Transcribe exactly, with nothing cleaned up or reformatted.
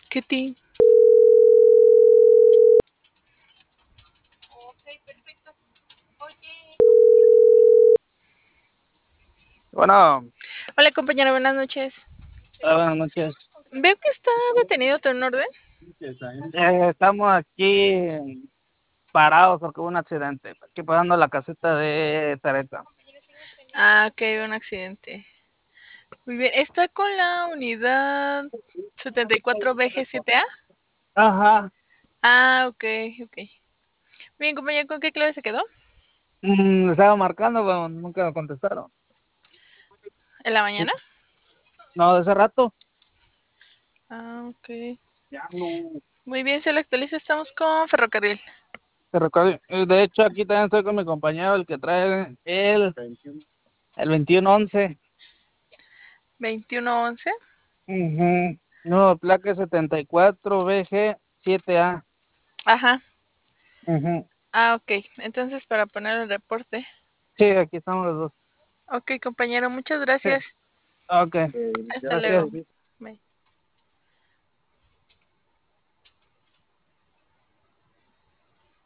Kitty. Bueno, Hola compañero, buenas noches. hola, buenas noches. Veo que está detenido todo en orden. Eh, estamos aquí parados porque hubo un accidente. Aquí pasando la caseta de Tareta. Ah, ok, un accidente. Muy bien, ¿está con la unidad setenta y cuatro B G siete A? Ajá. Ah, ok, ok. Bien, compañero, ¿con qué clave se quedó? Mm, estaba marcando, pero nunca me contestaron. ¿En la mañana? No, de ese rato. Ah, ok. Ya no. Muy bien, se lo actualiza, estamos con ferrocarril. Te recuerdo. eh, De hecho, aquí también estoy con mi compañero, el que trae el, el veintiuno once. veintiuno once. Ujú. No, placa setenta y cuatro B G siete A. Ajá. Ujú. Ah, ok. Entonces, para poner el reporte. Sí, aquí estamos los dos. Ok, compañero, muchas Sí. gracias. Ok, Hasta luego. gracias. Bye.